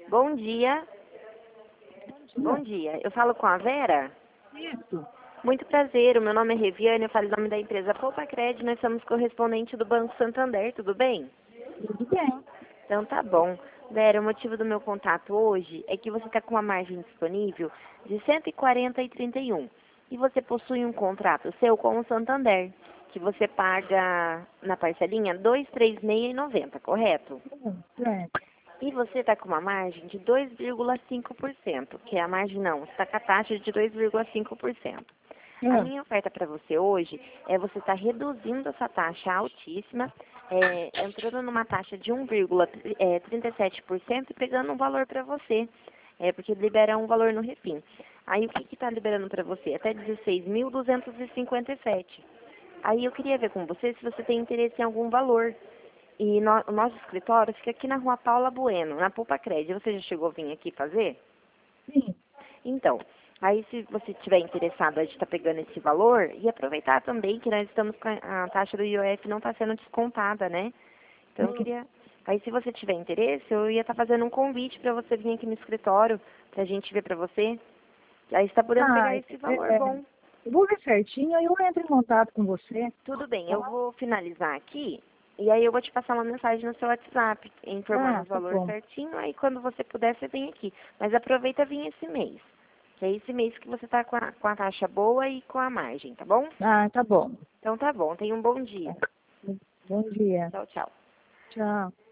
Bom dia. Bom dia. Eu falo com a Vera? Isso. Muito prazer. O meu nome é Reviane. Eu falo em nome da empresa Poupa Cred. Nós somos correspondente do Banco Santander. Tudo bem? Tudo bem. Então tá bom. Vera, o motivo do meu contato hoje é que você está com uma margem disponível de 140,31 e você possui um contrato seu com o Santander, que você paga na parcelinha 236,90, correto? Certo. E você está com uma margem de 2,5%, que é a margem não, você está com a taxa de 2,5%. A minha oferta para você hoje é você estar reduzindo essa taxa altíssima, entrando numa taxa de 1,37% e pegando um valor para você, porque libera um valor no refim. Aí o que está liberando para você? Até 16.257. Aí eu queria ver com você se você tem interesse em algum valor. E o nosso escritório fica aqui na Rua Paula Bueno, na Poupa Cred. Você já chegou a vir aqui fazer? Sim. Então, aí se você estiver interessado, a gente está pegando esse valor e aproveitar também que nós estamos com a taxa do IOF não está sendo descontada, né? Então eu queria. Aí se você tiver interesse, eu ia estar fazendo um convite para você vir aqui no escritório, para a gente ver para você. Aí você está podendo pegar esse valor bom. Eu vou ver certinho, aí eu entro em contato com você. Tudo bem, eu vou finalizar aqui e aí eu vou te passar uma mensagem no seu WhatsApp, informando o Tá valor bom. certinho, aí quando você puder, você vem aqui. Mas aproveita vir esse mês, que é esse mês que você está com a taxa boa e com a margem, tá bom? Ah, tá bom. Então tá bom, tenha um bom dia. Bom dia. Tchau, tchau. Tchau.